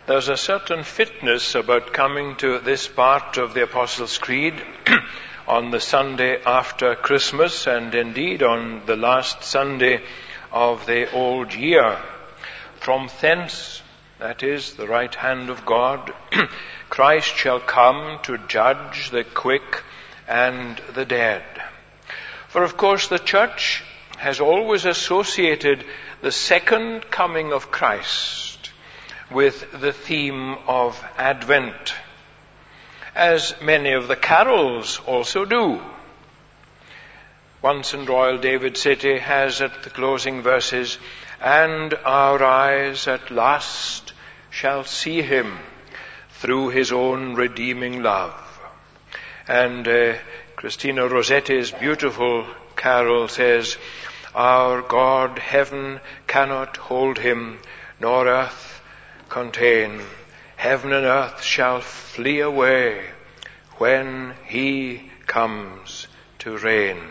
there's a certain fitness about coming to this part of the Apostles' Creed on the Sunday after Christmas, and indeed on the last Sunday of the old year. From thence, that is, the right hand of God, Christ shall come to judge the quick and the dead. For of course the church has always associated the second coming of Christ with the theme of Advent, as many of the carols also do. Once in Royal David City has at the closing verses, "And our eyes at last shall see him through his own redeeming love." And Christina Rossetti's beautiful carol says, "Our God, heaven cannot hold him, nor earth contain. Heaven and earth shall flee away when he comes to reign."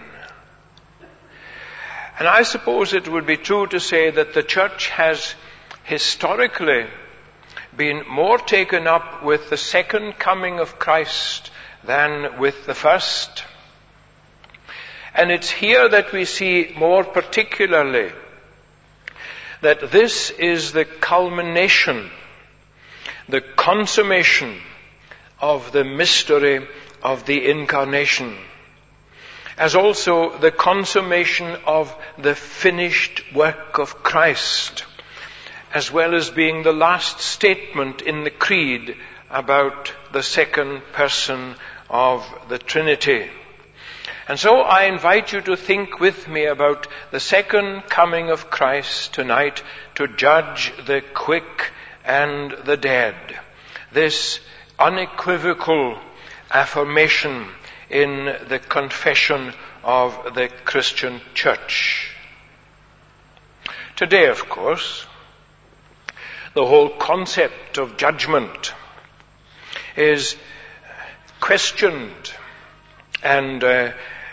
And I suppose it would be true to say that the church has historically been more taken up with the second coming of Christ than with the first. And it's here that we see more particularly that this is the culmination, the consummation of the mystery of the Incarnation, as also the consummation of the finished work of Christ, as well as being the last statement in the Creed about the second person of the Trinity. And so I invite you to think with me about the second coming of Christ tonight to judge the quick and the dead. This unequivocal affirmation in the confession of the Christian church. Today, of course, the whole concept of judgment is questioned and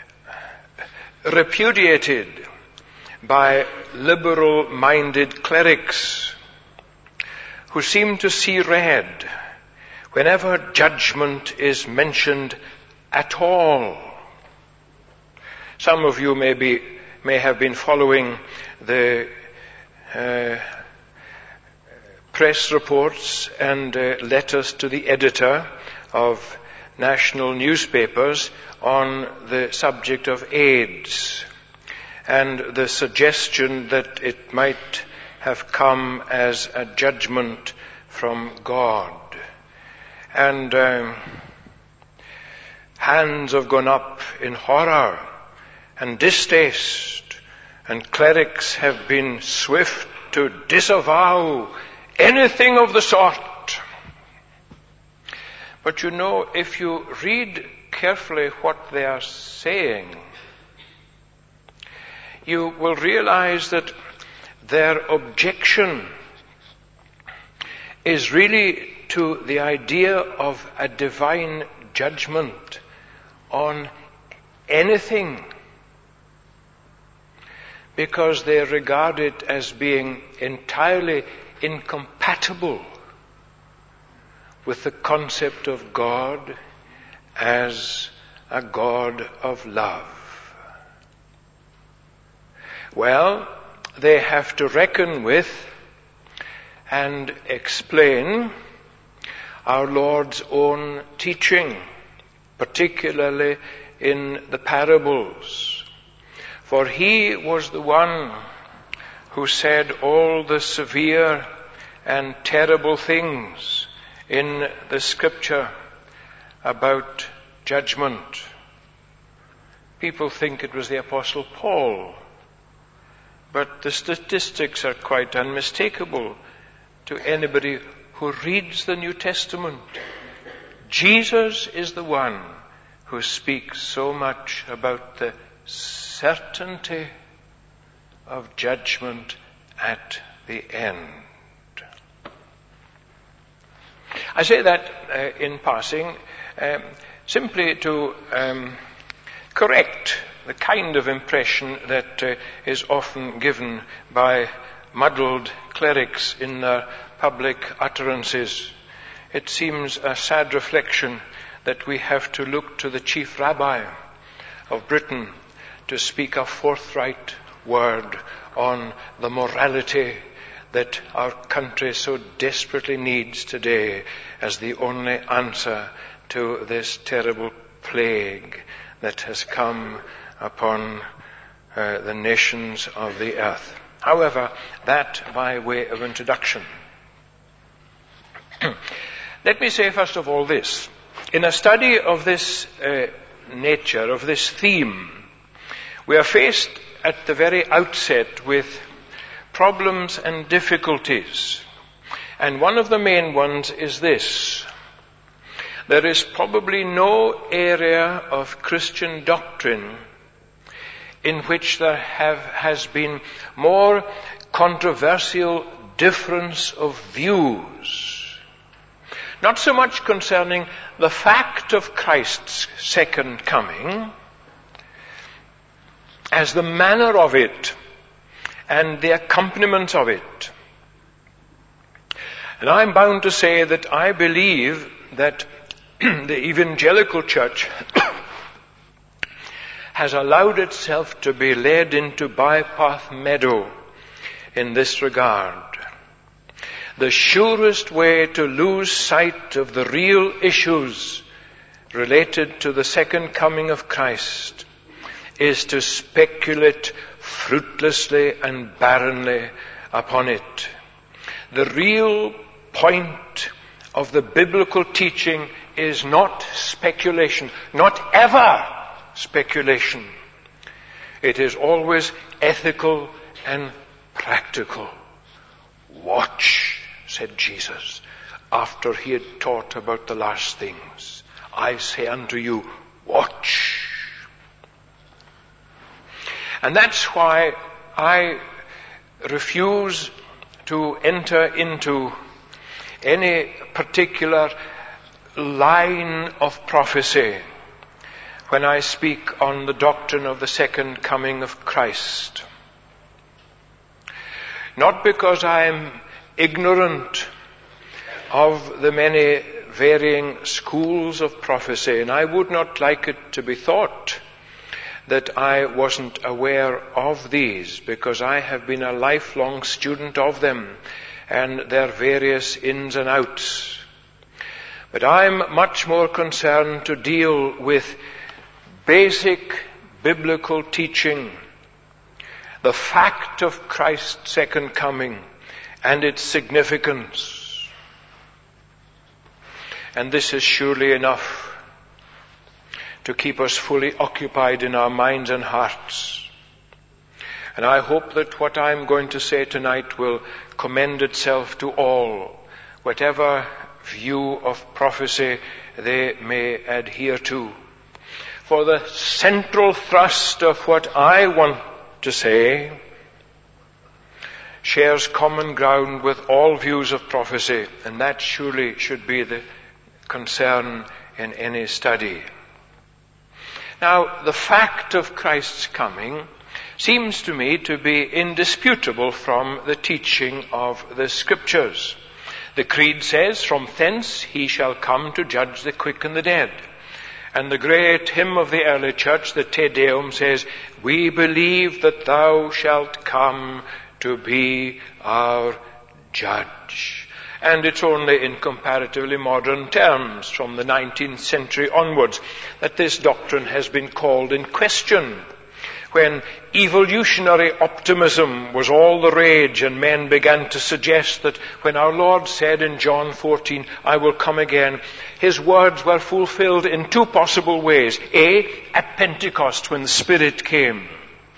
repudiated by liberal-minded clerics who seem to see red whenever judgment is mentioned at all. Some of you may have been following the press reports and letters to the editor of national newspapers on the subject of AIDS and the suggestion that it might have come as a judgment from God. And hands have gone up in horror and distaste, and clerics have been swift to disavow anything of the sort. But you know, if you read carefully what they are saying, you will realize that their objection is really to the idea of a divine judgment on anything, because they regard it as being entirely incompatible with the concept of God as a God of love. Well, they have to reckon with and explain our Lord's own teaching, particularly in the parables. For he was the one who said all the severe and terrible things in the scripture about judgment. People think it was the Apostle Paul, but the statistics are quite unmistakable to anybody who reads the New Testament. Jesus is the one who speaks so much about the certainty of judgment at the end. I say that in passing simply to correct the kind of impression that is often given by muddled clerics in their public utterances, it seems a sad reflection that we have to look to the chief rabbi of Britain to speak a forthright word on the morality that our country so desperately needs today as the only answer to this terrible plague that has come upon the nations of the earth. However, that by way of introduction. Let me say first of all this. In a study of this nature, of this theme, we are faced at the very outset with problems and difficulties. And one of the main ones is this. There is probably no area of Christian doctrine in which there has been more controversial difference of views. Not so much concerning the fact of Christ's second coming, as the manner of it and the accompaniment of it. And I'm bound to say that I believe that the evangelical church has allowed itself to be led into bypath meadow in this regard. The surest way to lose sight of the real issues related to the second coming of Christ is to speculate fruitlessly and barrenly upon it. The real point of the biblical teaching is not speculation, not ever speculation. It is always ethical and practical. Watch, said Jesus, after he had taught about the last things. I say unto you, watch. And that's why I refuse to enter into any particular line of prophecy when I speak on the doctrine of the second coming of Christ. Not because I am ignorant of the many varying schools of prophecy, and I would not like it to be thought that I wasn't aware of these, because I have been a lifelong student of them and their various ins and outs. But I'm much more concerned to deal with basic biblical teaching, the fact of Christ's second coming and its significance. And this is surely enough to keep us fully occupied in our minds and hearts. And I hope that what I'm going to say tonight will commend itself to all, whatever view of prophecy they may adhere to. For the central thrust of what I want to say shares common ground with all views of prophecy, and that surely should be the concern in any study. Now, the fact of Christ's coming seems to me to be indisputable from the teaching of the Scriptures. The Creed says, "From thence he shall come to judge the quick and the dead." And the great hymn of the early church, the Te Deum, says, "We believe that thou shalt come to be our judge." And it's only in comparatively modern terms, from the 19th century onwards, that this doctrine has been called in question. When evolutionary optimism was all the rage and men began to suggest that when our Lord said in John 14, "I will come again," his words were fulfilled in two possible ways. A, at Pentecost when the Spirit came.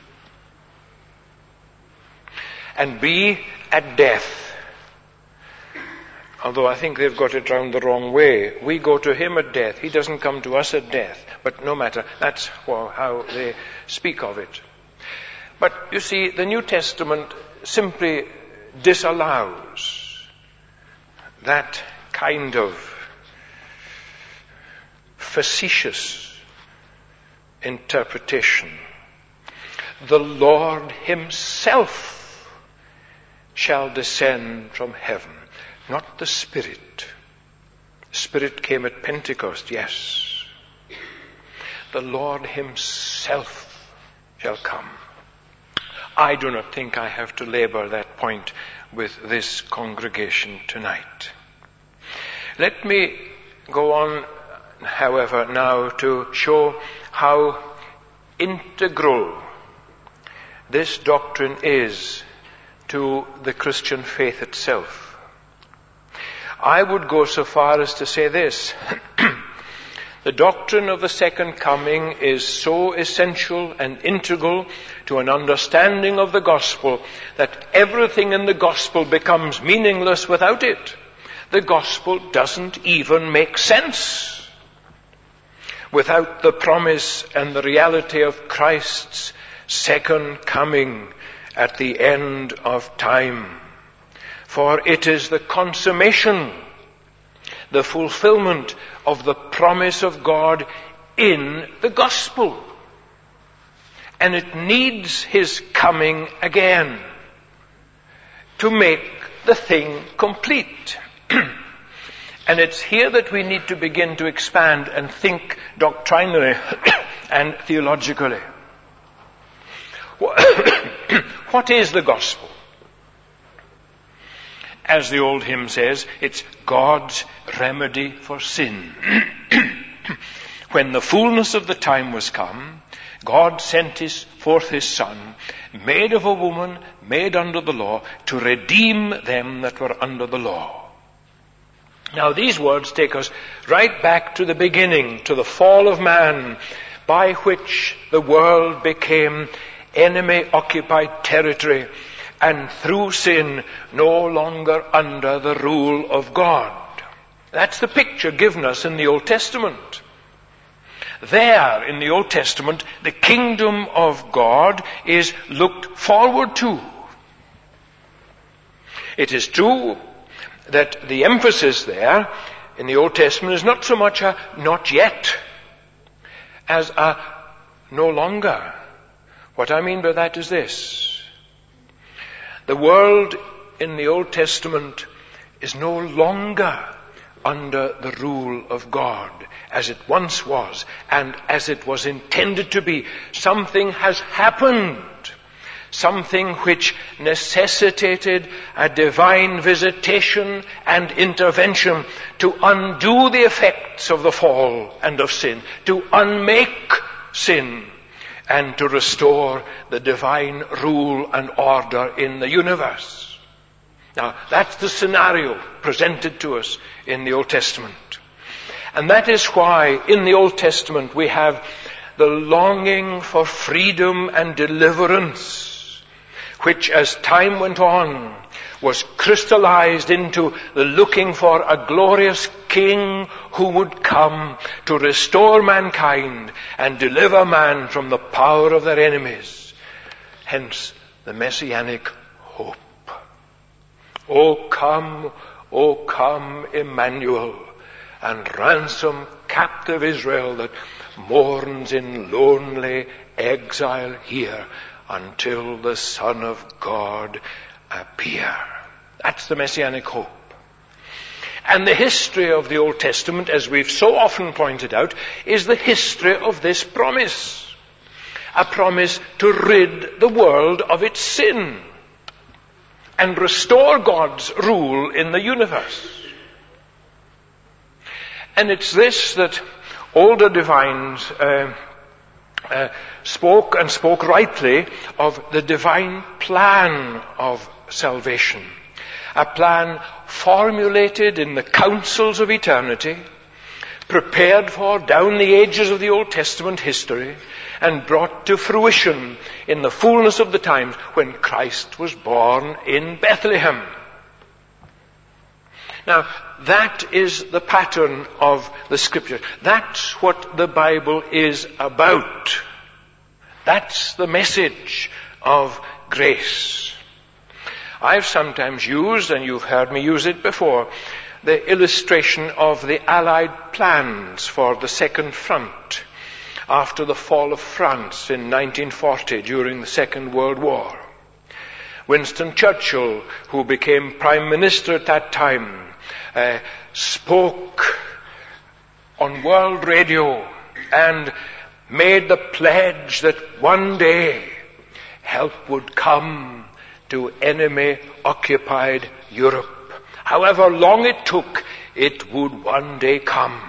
And B, at death. Although I think they've got it round the wrong way. We go to him at death. He doesn't come to us at death. But no matter. That's how they speak of it. But you see, the New Testament simply disallows that kind of facetious interpretation. The Lord himself shall descend from heaven. not the Spirit. Spirit came at Pentecost, yes. The Lord himself shall come. I do not think I have to labor that point with this congregation tonight. Let me go on, however, now to show how integral this doctrine is to the Christian faith itself. I would go so far as to say this. The doctrine of the second coming is so essential and integral to an understanding of the gospel that everything in the gospel becomes meaningless without it. The gospel doesn't even make sense without the promise and the reality of Christ's second coming at the end of time. For it is the consummation, the fulfillment of the promise of God in the gospel. And it needs his coming again to make the thing complete. And it's here that we need to begin to expand and think doctrinally and theologically. What is the gospel? As the old hymn says, it's God's remedy for sin. When the fullness of the time was come, God sent forth his Son, made of a woman, made under the law, to redeem them that were under the law. Now these words take us right back to the beginning, to the fall of man, by which the world became enemy-occupied territory, and through sin no longer under the rule of God. That's the picture given us in the Old Testament. There, in the Old Testament, the kingdom of God is looked forward to. It is true that the emphasis there in the Old Testament is not so much a not yet as a no longer. What I mean by that is this. The world in the Old Testament is no longer under the rule of God as it once was and as it was intended to be. Something has happened. Something which necessitated a divine visitation and intervention to undo the effects of the fall and of sin, to unmake sin, and to restore the divine rule and order in the universe. Now, that's the scenario presented to us in the Old Testament. And that is why in the Old Testament we have the longing for freedom and deliverance, which as time went on was crystallized into the looking for a glorious king who would come to restore mankind and deliver man from the power of their enemies. Hence the messianic hope. O come, Emmanuel, and ransom captive Israel that mourns in lonely exile here until the Son of God appear. That's the messianic hope. And the history of the Old Testament, as we've so often pointed out, is the history of this promise. A promise to rid the world of its sin and restore God's rule in the universe. And it's this that older divines spoke rightly of the divine plan of salvation. A plan formulated in the councils of eternity, prepared for down the ages of the Old Testament history, and brought to fruition in the fullness of the times when Christ was born in Bethlehem. Now, that is the pattern of the Scripture. That's what the Bible is about. That's the message of grace. I've sometimes used, and you've heard me use it before, the illustration of the Allied plans for the Second Front after the fall of France in 1940 during the Second World War. Winston Churchill, who became Prime Minister at that time, spoke on world radio and made the pledge that one day help would come to enemy-occupied Europe. However long it took, it would one day come.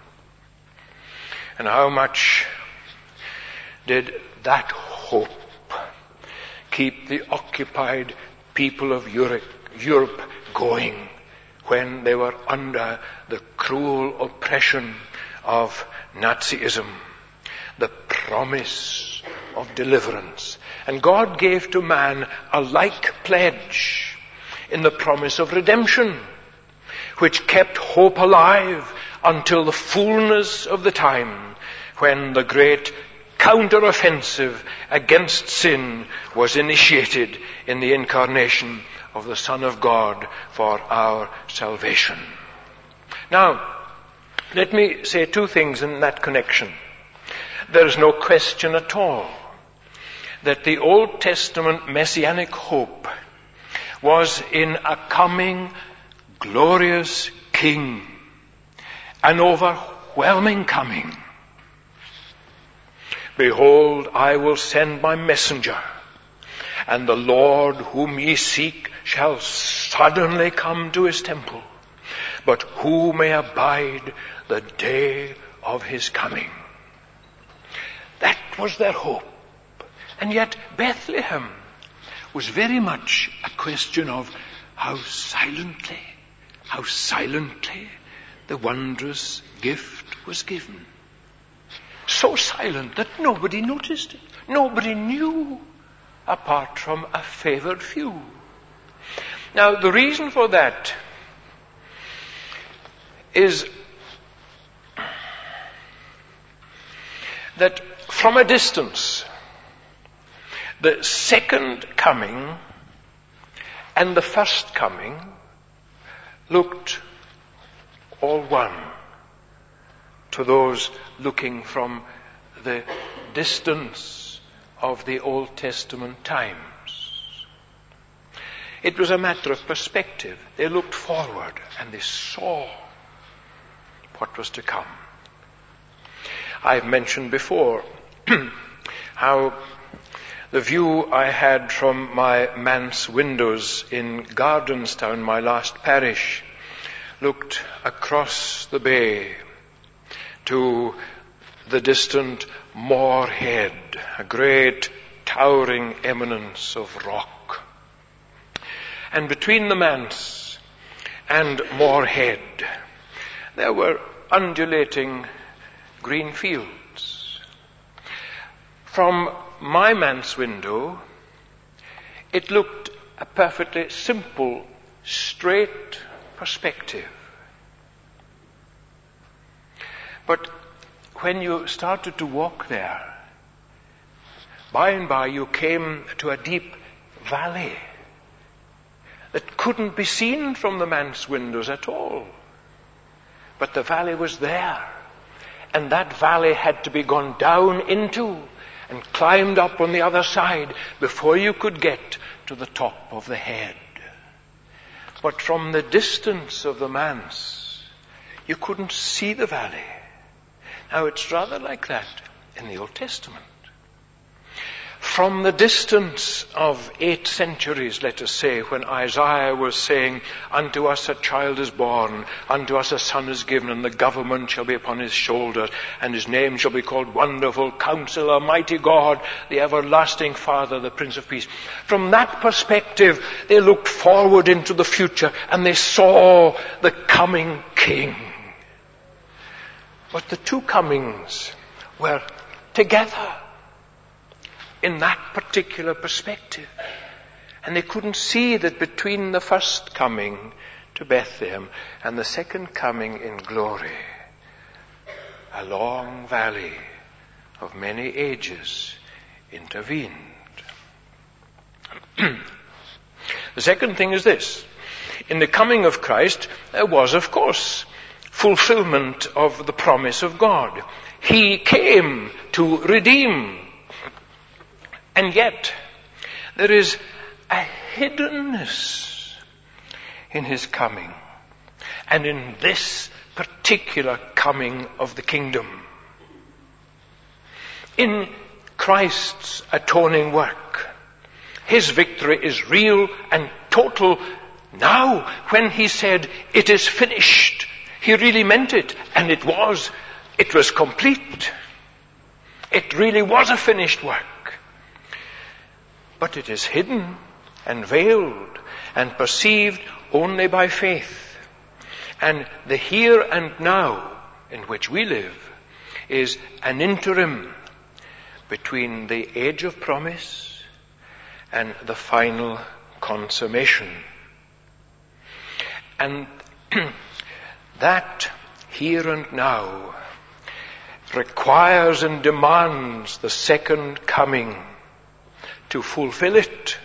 And how much did that hope keep the occupied people of Europe going when they were under the cruel oppression of Nazism? The promise of deliverance. And God gave to man a like pledge in the promise of redemption, which kept hope alive until the fullness of the time when the great counter-offensive against sin was initiated in the incarnation of the Son of God for our salvation. Now, let me say two things in that connection. There is no question at all that the Old Testament messianic hope was in a coming glorious King, an overwhelming coming. Behold, I will send my messenger, and the Lord whom ye seek shall suddenly come to his temple. But who may abide the day of his coming? That was their hope. And yet Bethlehem was very much a question of how silently the wondrous gift was given. So silent that nobody noticed it. Nobody knew, apart from a favored few. Now, the reason for that is that from a distance, the second coming and the first coming looked all one to those looking from the distance of the Old Testament times. It was a matter of perspective. They looked forward and they saw what was to come. I've mentioned before how the view I had from my manse windows in Gardenstown, my last parish, looked across the bay to the distant Moorhead, a great towering eminence of rock. And between the manse and Moorhead, there were undulating green fields. From my manse window, it looked a perfectly simple, straight perspective. But when you started to walk there, by and by you came to a deep valley that couldn't be seen from the manse windows at all. But the valley was there, and that valley had to be gone down into and climbed up on the other side before you could get to the top of the head. But from the distance of the manse, you couldn't see the valley. Now it's rather like that in the Old Testament. From the distance of 8 centuries, let us say, when Isaiah was saying, unto us a child is born, unto us a son is given, and the government shall be upon his shoulder, and his name shall be called Wonderful Counselor, Mighty God, the Everlasting Father, the Prince of Peace. From that perspective, they looked forward into the future, and they saw the coming King. But the two comings were together in that particular perspective. And they couldn't see that between the first coming to Bethlehem and the second coming in glory, a long valley of many ages intervened. The second thing is this. In the coming of Christ, there was, of course, fulfillment of the promise of God. He came to redeem. And yet, there is a hiddenness in his coming, and in this particular coming of the kingdom. In Christ's atoning work, his victory is real and total. Now, when he said, "It is finished," he really meant it, and it was complete. It really was a finished work. But it is hidden and veiled and perceived only by faith. And the here and now in which we live is an interim between the age of promise and the final consummation. And that here and now requires and demands the second coming to fulfill it.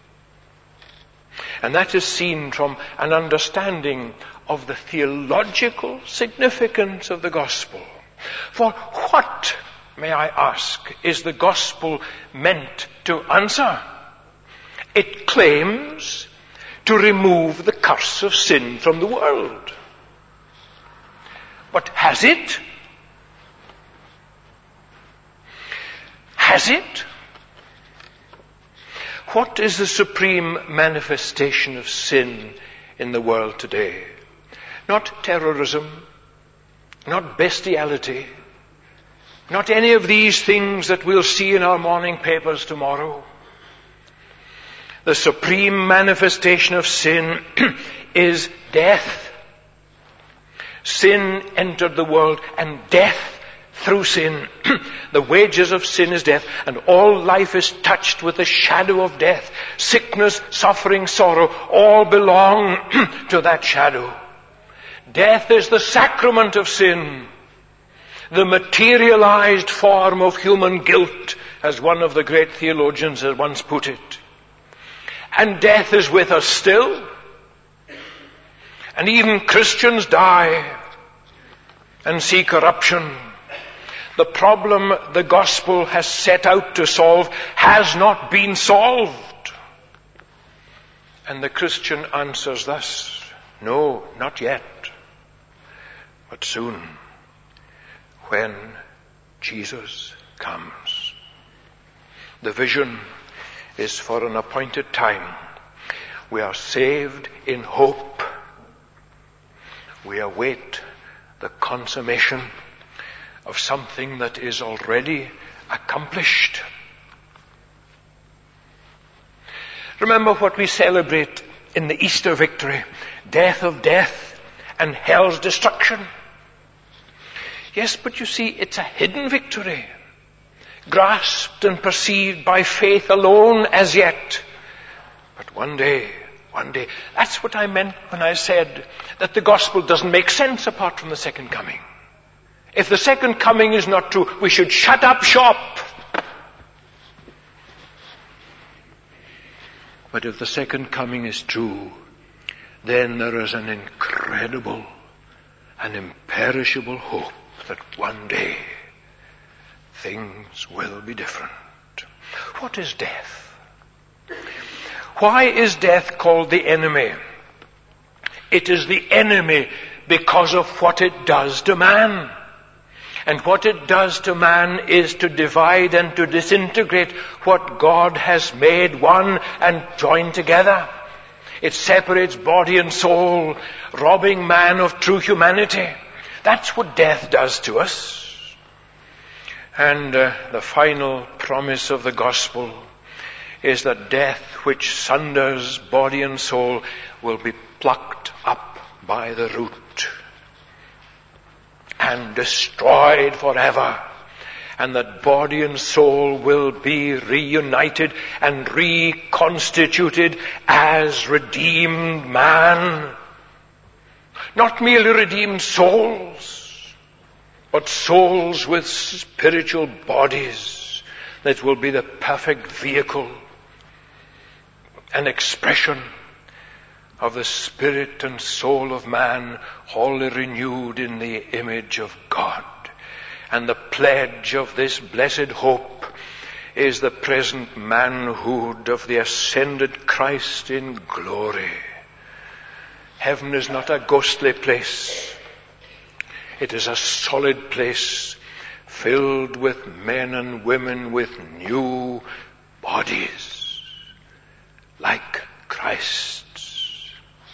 And that is seen from an understanding of the theological significance of the gospel. For what, may I ask, is the gospel meant to answer? It claims to remove the curse of sin from the world. But has it? Has it? What is the supreme manifestation of sin in the world today? Not terrorism, not bestiality, not any of these things that we'll see in our morning papers tomorrow. The supreme manifestation of sin is death. Sin entered the world, and death through sin. The wages of sin is death, and all life is touched with the shadow of death. Sickness, suffering, sorrow, all belong to that shadow. Death is the sacrament of sin, the materialized form of human guilt, as one of the great theologians has once put it. And death is with us still. And even Christians die and see corruption. The problem the gospel has set out to solve has not been solved. And the Christian answers thus: no, not yet, but soon, when Jesus comes. The vision is for an appointed time. We are saved in hope. We await the consummation of something that is already accomplished. Remember what we celebrate in the Easter victory: death of death and hell's destruction. Yes, but you see, it's a hidden victory, grasped and perceived by faith alone as yet. But one day, that's what I meant when I said that the gospel doesn't make sense apart from the second coming. If the second coming is not true, we should shut up shop. But if the second coming is true, then there is an incredible, an imperishable hope that one day things will be different. What is death? Why is death called the enemy? It is the enemy because of what it does to man. And what it does to man is to divide and to disintegrate what God has made one and joined together. It separates body and soul, robbing man of true humanity. That's what death does to us. And the final promise of the gospel is that death, which sunders body and soul, will be plucked up by the root and destroyed forever, and that body and soul will be reunited and reconstituted as redeemed man. Not merely redeemed souls, but souls with spiritual bodies that will be the perfect vehicle and expression of the spirit and soul of man, wholly renewed in the image of God. And the pledge of this blessed hope is the present manhood of the ascended Christ in glory. Heaven is not a ghostly place. It is a solid place filled with men and women with new bodies, like Christ's.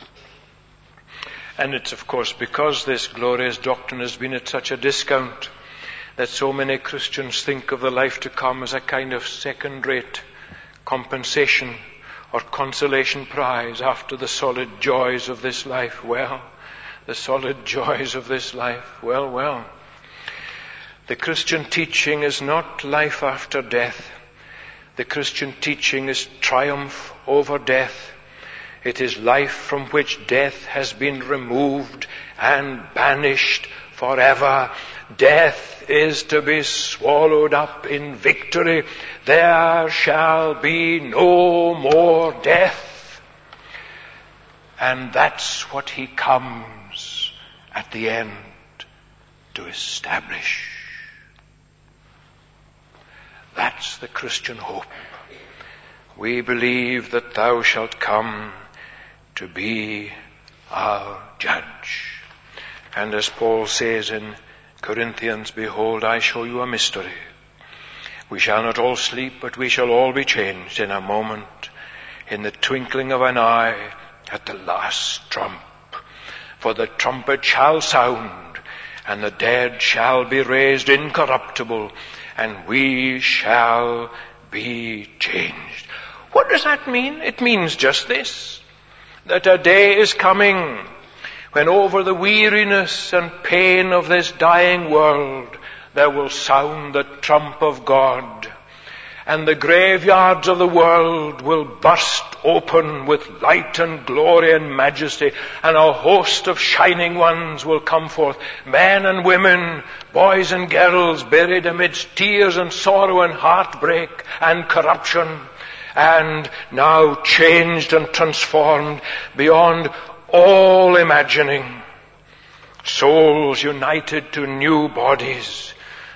And it's, of course, because this glorious doctrine has been at such a discount that so many Christians think of the life to come as a kind of second-rate compensation or consolation prize after the solid joys of this life. Well, the solid joys of this life, well. The Christian teaching is not life after death. The Christian teaching is triumph over death. It is life from which death has been removed and banished forever. Death is to be swallowed up in victory. There shall be no more death. And that's what he comes at the end to establish. That's the Christian hope. We believe that thou shalt come to be our judge. And as Paul says in Corinthians, behold, I show you a mystery. We shall not all sleep, but we shall all be changed in a moment, in the twinkling of an eye, at the last trump. For the trumpet shall sound, and the dead shall be raised incorruptible, and we shall be changed. What does that mean? It means just this, that a day is coming when over the weariness and pain of this dying world there will sound the trump of God, and the graveyards of the world will burst open with light and glory and majesty, and a host of shining ones will come forth, men and women, boys and girls, buried amidst tears and sorrow and heartbreak and corruption, and now changed and transformed beyond all imagining. Souls united to new bodies,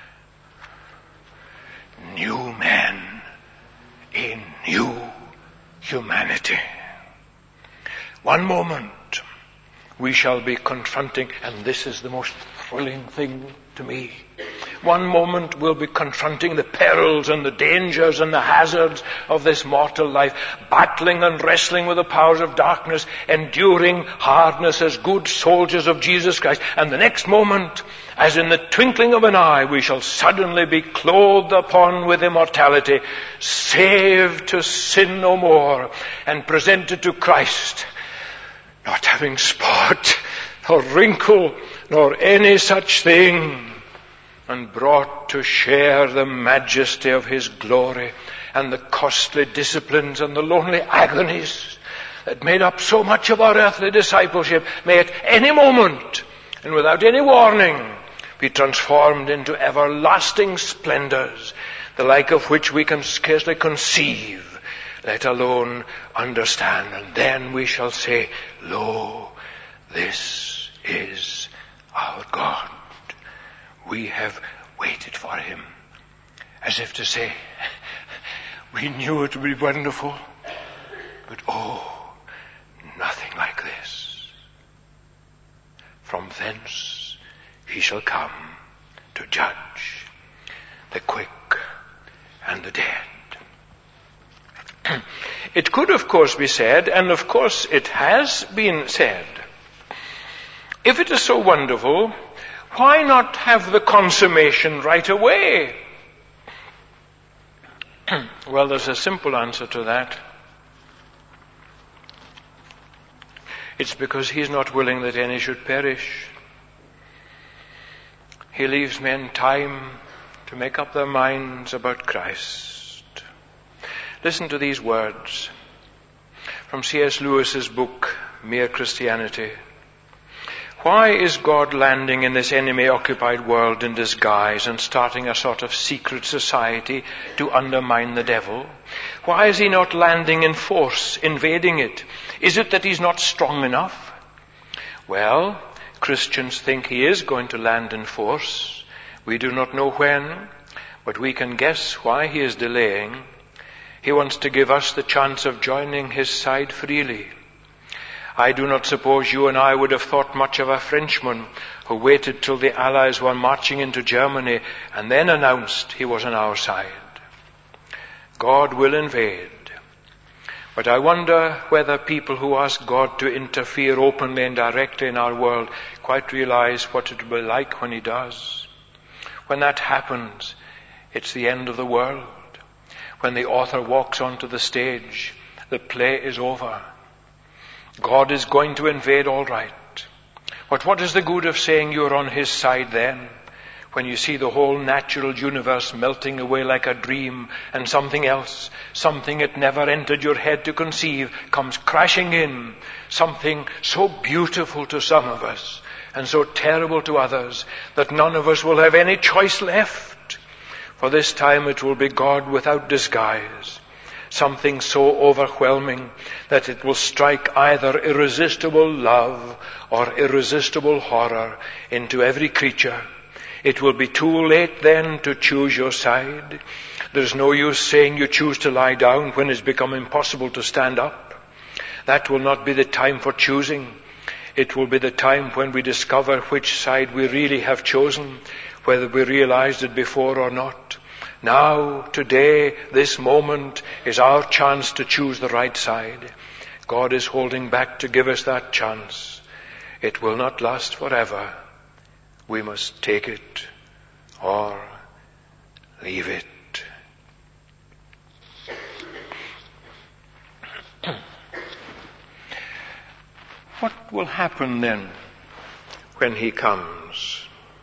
new men in new humanity. One moment we shall be confronting, and this is the most thrilling thing to me, one moment we'll be confronting the perils and the dangers and the hazards of this mortal life, battling and wrestling with the powers of darkness, enduring hardness as good soldiers of Jesus Christ. And the next moment, as in the twinkling of an eye, we shall suddenly be clothed upon with immortality, saved to sin no more, and presented to Christ, not having spot or wrinkle nor any such thing, and brought to share the majesty of his glory and the costly disciplines and the lonely agonies that made up so much of our earthly discipleship may at any moment and without any warning be transformed into everlasting splendors, the like of which we can scarcely conceive, let alone understand. And then we shall say, lo, this is our God. We have waited for him, as if to say, we knew it would be wonderful, but oh, nothing like this. From thence he shall come to judge the quick and the dead. It could, of course, be said, and of course it has been said, if it is so wonderful, why not have the consummation right away? Well, there's a simple answer to that. It's because he's not willing that any should perish. He leaves men time to make up their minds about Christ. Listen to these words from C.S. Lewis's book, Mere Christianity. Why is God landing in this enemy-occupied world in disguise and starting a sort of secret society to undermine the devil? Why is he not landing in force, invading it? Is it that he's not strong enough? Well, Christians think he is going to land in force. We do not know when, But we can guess why he is delaying. He wants to give us the chance of joining his side freely. I do not suppose you and I would have thought much of a Frenchman who waited till the Allies were marching into Germany and then announced he was on our side. God will invade. But I wonder whether people who ask God to interfere openly and directly in our world quite realize what it will be like when he does. When that happens, it's the end of the world. When the author walks onto the stage, the play is over. God is going to invade, all right. But what is the good of saying you're on his side then, when you see the whole natural universe melting away like a dream, and something else, something it never entered your head to conceive, comes crashing in, something so beautiful to some of us, and so terrible to others, that none of us will have any choice left. For this time it will be God without disguise. Something so overwhelming that it will strike either irresistible love or irresistible horror into every creature. It will be too late then to choose your side. There's no use saying you choose to lie down when it's become impossible to stand up. That will not be the time for choosing. It will be the time when we discover which side we really have chosen, whether we realized it before or not. Now, today, this moment is our chance to choose the right side. God is holding back to give us that chance. It will not last forever. We must take it or leave it. What will happen then when he comes?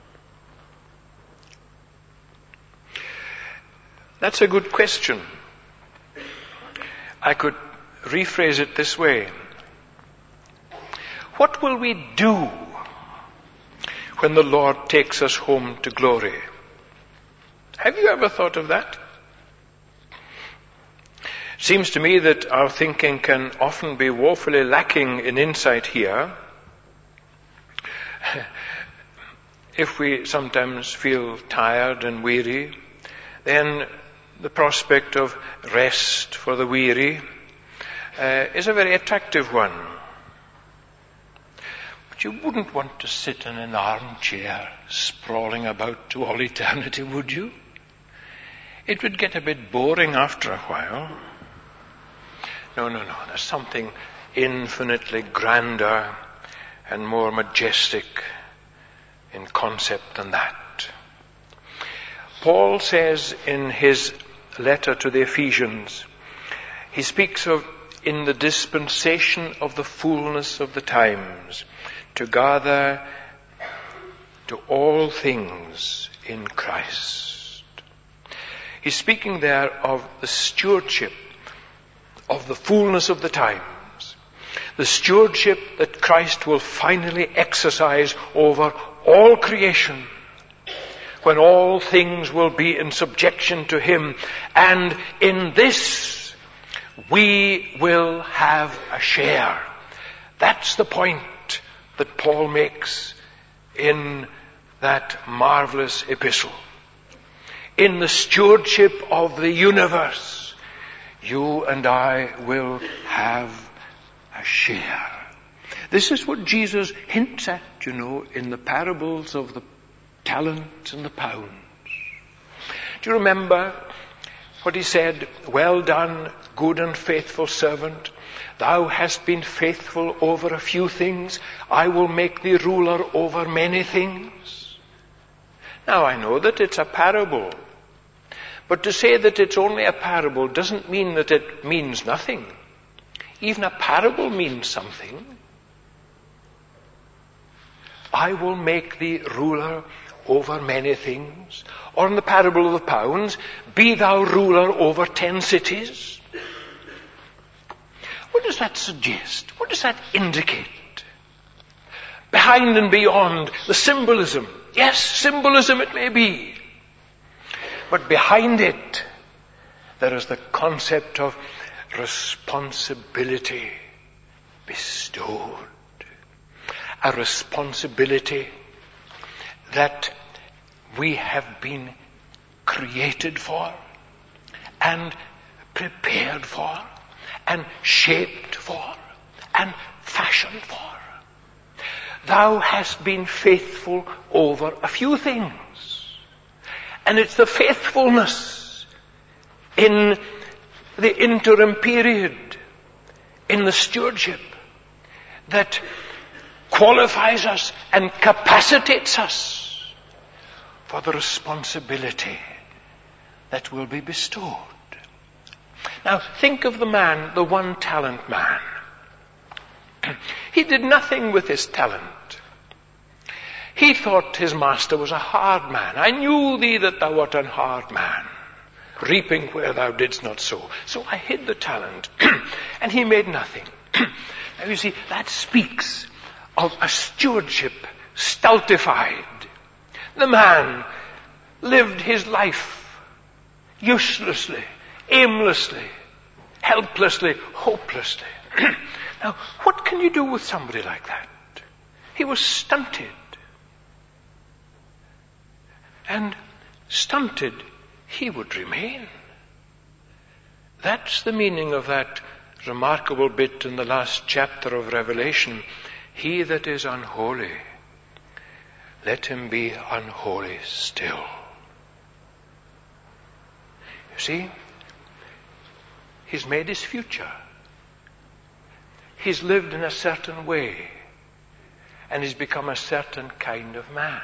That's a good question. I could rephrase it this way. What will we do when the Lord takes us home to glory? Have you ever thought of that? It seems to me that our thinking can often be woefully lacking in insight here. If we sometimes feel tired and weary, then the prospect of rest for the weary is a very attractive one. But you wouldn't want to sit in an armchair sprawling about to all eternity, would you? It would get a bit boring after a while. No. There's something infinitely grander and more majestic in concept than that. Paul says in his letter to the Ephesians, he speaks of in the dispensation of the fullness of the times, to gather to all things in Christ. He's speaking there of the stewardship of the fullness of the times, the stewardship that Christ will finally exercise over all creation, when all things will be in subjection to him. And in this, we will have a share. That's the point that Paul makes in that marvelous epistle. In the stewardship of the universe, you and I will have a share. This is what Jesus hints at, in the parables of the talents and the pounds. Do you remember what he said? Well done, good and faithful servant. Thou hast been faithful over a few things. I will make thee ruler over many things. Now I know that it's a parable. But to say that it's only a parable doesn't mean that it means nothing. Even a parable means something. I will make thee ruler over many things. Or in the parable of the pounds, be thou ruler over 10 cities. What does that suggest? What does that indicate? Behind and beyond the symbolism. Yes, symbolism it may be. But behind it, there is the concept of responsibility bestowed. A responsibility that we have been created for and prepared for and shaped for and fashioned for. Thou hast been faithful over a few things. And it's the faithfulness in the interim period, in the stewardship, that qualifies us and capacitates us for the responsibility that will be bestowed. Now, think of the man, the one-talent man. He did nothing with his talent. He thought his master was a hard man. I knew thee that thou art an hard man, reaping where thou didst not sow. So I hid the talent, and he made nothing. Now you see, that speaks of a stewardship stultified. The man lived his life uselessly, aimlessly, helplessly, hopelessly. Now, what can you do with somebody like that? He was stunted. And stunted he would remain. That's the meaning of that remarkable bit in the last chapter of Revelation. He that is unholy, let him be unholy still. You see, he's made his future. He's lived in a certain way, and he's become a certain kind of man.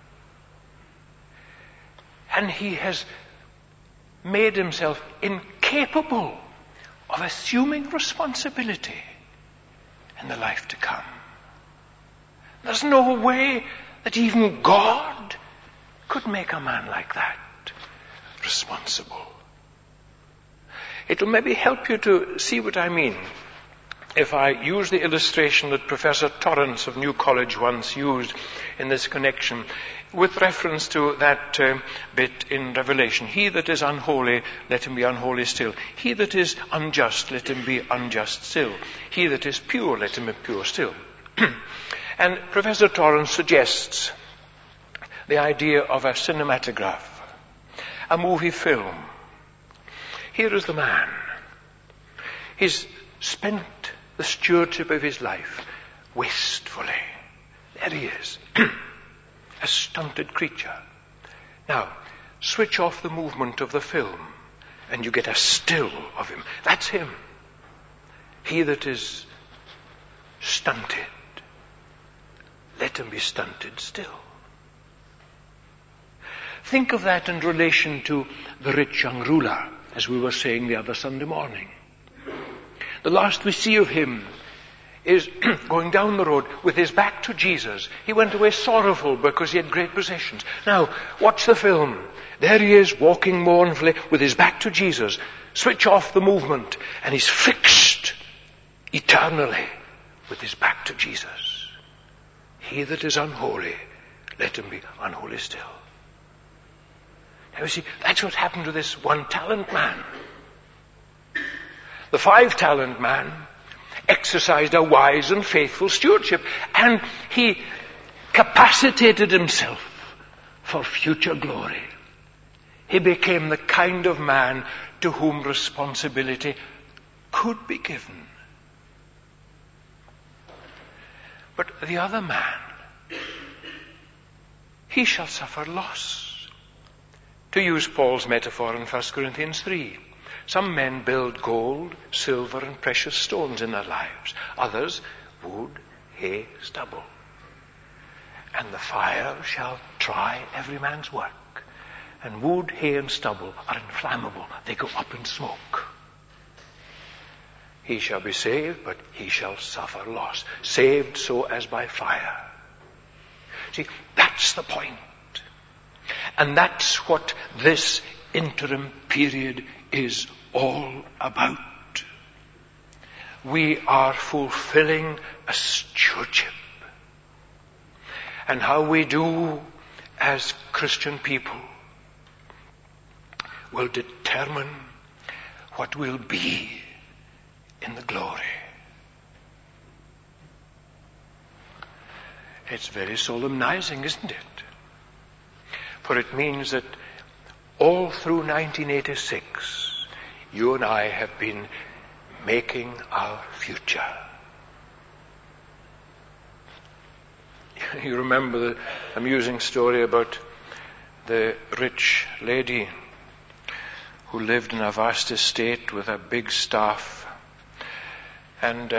And he has made himself incapable of assuming responsibility in the life to come. There's no way that even God could make a man like that responsible. It will maybe help you to see what I mean if I use the illustration that Professor Torrance of New College once used in this connection with reference to that bit in Revelation. He that is unholy, let him be unholy still. He that is unjust, let him be unjust still. He that is pure, let him be pure still. And Professor Torrance suggests the idea of a cinematograph, a movie film. Here is the man. He's spent the stewardship of his life wastefully. There he is. A stunted creature. Now, switch off the movement of the film and you get a still of him. That's him. He that is stunted, let him be stunted still. Think of that in relation to the rich young ruler, as we were saying the other Sunday morning. The last we see of him is going down the road with his back to Jesus. He went away sorrowful because he had great possessions. Now, watch the film. There he is, walking mournfully with his back to Jesus. Switch off the movement, and he's fixed eternally with his back to Jesus. He that is unholy, let him be unholy still. Now you see, that's what happened to this one-talent man. The 5-talent man exercised a wise and faithful stewardship, and he capacitated himself for future glory. He became the kind of man to whom responsibility could be given. But the other man, he shall suffer loss. To use Paul's metaphor in 1 Corinthians 3, some men build gold, silver, and precious stones in their lives. Others, wood, hay, stubble. And the fire shall try every man's work. And wood, hay, and stubble are inflammable. They go up in smoke. He shall be saved, but he shall suffer loss. Saved so as by fire. See, that's the point. And that's what this interim period is all about. We are fulfilling a stewardship. And how we do as Christian people will determine what will be in the glory. It's very solemnizing, isn't it? For it means that all through 1986, you and I have been making our future. You remember the amusing story about the rich lady who lived in a vast estate with a big staff. And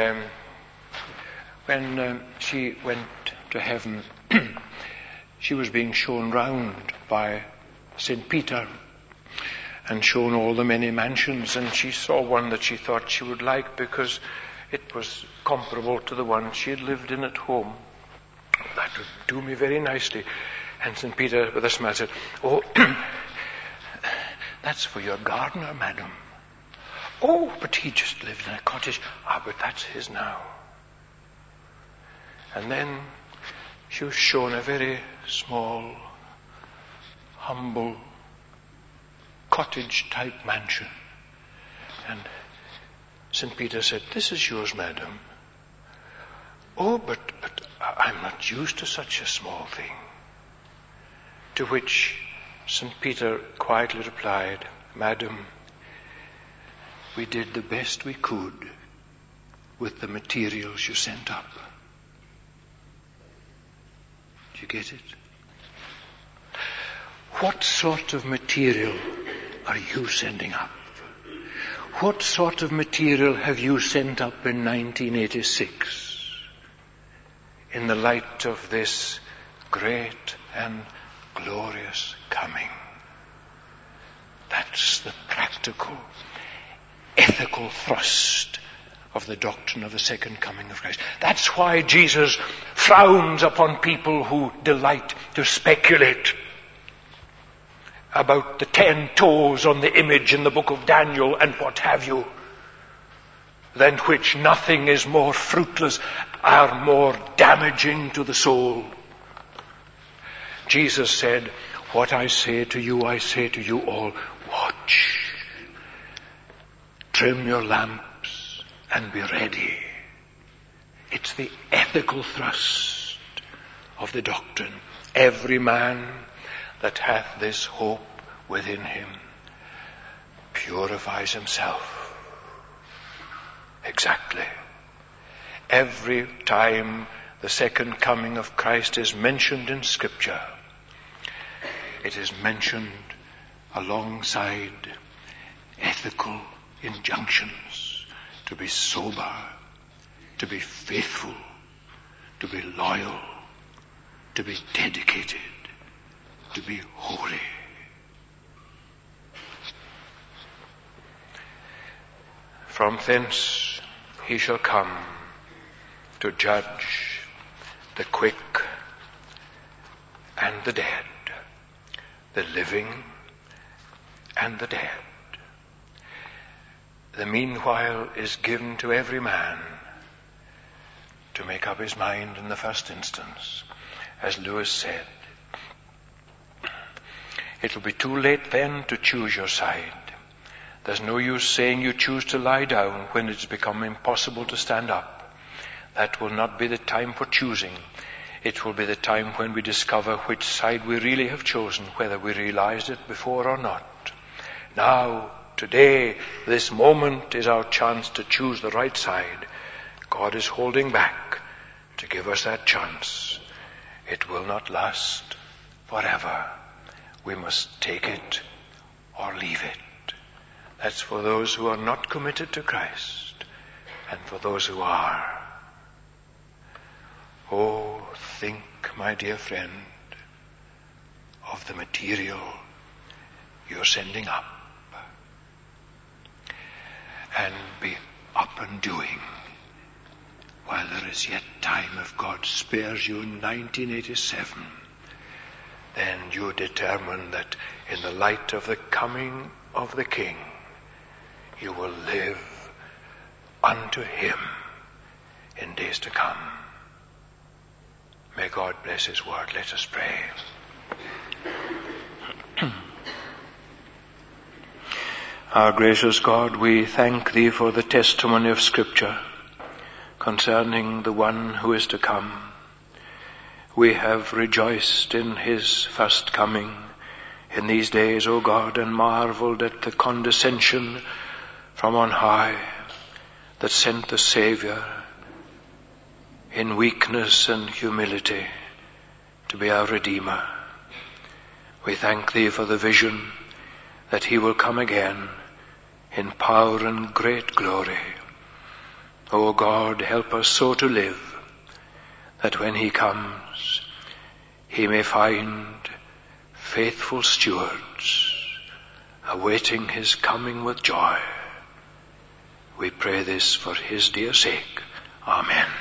when she went to heaven, she was being shown round by St. Peter and shown all the many mansions, and she saw one that she thought she would like because it was comparable to the one she had lived in at home. That would do me very nicely. And St. Peter, with a smile, said, "Oh, that's for your gardener, madam." "Oh, but he just lived in a cottage." "Ah, but that's his now." And then she was shown a very small, humble, cottage-type mansion. And St. Peter said, "This is yours, madam." "Oh, but I'm not used to such a small thing." To which St. Peter quietly replied, "Madam, we did the best we could with the materials you sent up." Do you get it? What sort of material are you sending up? What sort of material have you sent up in 1986 in the light of this great and glorious coming? That's the practical, ethical thrust of the doctrine of the second coming of Christ. That's why Jesus frowns upon people who delight to speculate about the 10 toes on the image in the book of Daniel and what have you, than which nothing is more fruitless or more damaging to the soul. Jesus said, "What I say to you all, watch. Trim your lamps and be ready." It's the ethical thrust of the doctrine. Every man that hath this hope within him purifies himself. Exactly. Every time the second coming of Christ is mentioned in Scripture, it is mentioned alongside ethical injunctions to be sober, to be faithful, to be loyal, to be dedicated, to be holy. From thence he shall come to judge the quick and the dead, the living and the dead. The meanwhile is given to every man to make up his mind in the first instance. As Lewis said, it will be too late then to choose your side. There's no use saying you choose to lie down when it's become impossible to stand up. That will not be the time for choosing. It will be the time when we discover which side we really have chosen, whether we realized it before or not. Now, today, this moment is our chance to choose the right side. God is holding back to give us that chance. It will not last forever. We must take it or leave it. That's for those who are not committed to Christ and for those who are. Oh, think, my dear friend, of the material you're sending up, and be up and doing while there is yet time. If God spares you in 1987, then you determine that in the light of the coming of the King, you will live unto him in days to come. May God bless his word. Let us pray. Our gracious God, we thank thee for the testimony of Scripture concerning the one who is to come. We have rejoiced in his first coming, in these days, O God, and marveled at the condescension from on high that sent the Saviour in weakness and humility to be our Redeemer. We thank Thee for the vision that He will come again in power and great glory. O God, help us so to live that when He comes, He may find faithful stewards awaiting His coming with joy. We pray this for His dear sake. Amen.